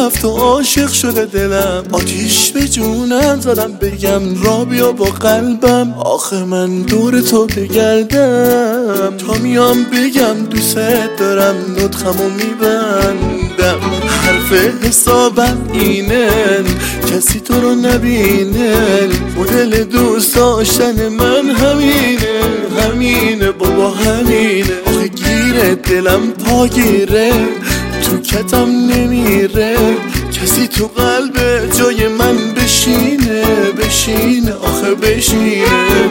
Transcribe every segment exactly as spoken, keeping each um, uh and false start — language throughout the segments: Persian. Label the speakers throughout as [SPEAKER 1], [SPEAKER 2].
[SPEAKER 1] رفت و عاشق شده دلم، آتیش به جونم زدم بگم را بیا با قلبم. آخه من دور تو بگردم تا میام بگم دوست دارم، نطخمو میبندم. حرف حسابم اینه کسی تو رو نبینه، مدل دوست داشتن من همینه همینه بابا همینه. آخه گیره دلم پاگیره تو کتم نمیره، کسی تو قلب جای من بشینه بشینه آخه بشینه.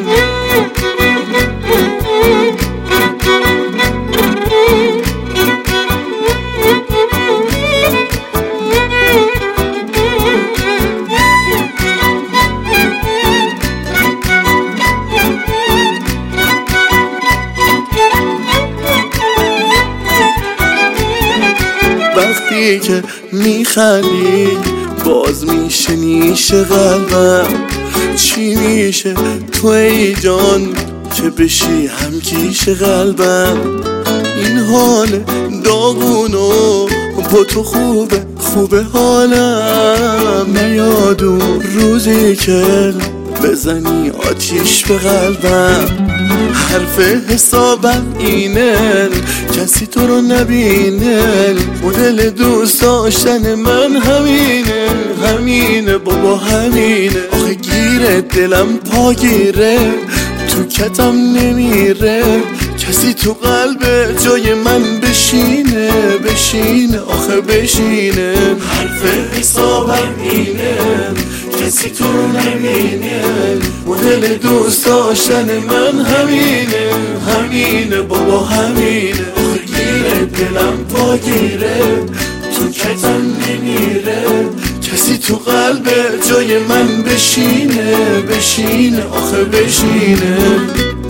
[SPEAKER 1] وقتی که میخندی باز میشه نیشه قلبم، چی میشه تو ای جان که بشی همکیش قلبم. این حال داغونو با تو خوبه خوبه حالم، نیادو روزی که بزنی آتیش به قلبم. حرف حسابم اینه کسی تو رو نبینه، مدل دوست داشتن من همینه همینه بابا همینه. آخه گیره دلم پاگیره تو کتم نمیره، کسی تو قلب جای من بشینه بشینه آخه بشینه. حرف حسابم اینه کسی تو رو نبینه، مدل دوست داشتن من همینه همینه بابا همینه. آخه گیره دلم پاگیره تو کتم نمیره، کسی تو قلب جای من بشینه بشینه آخه بشینه.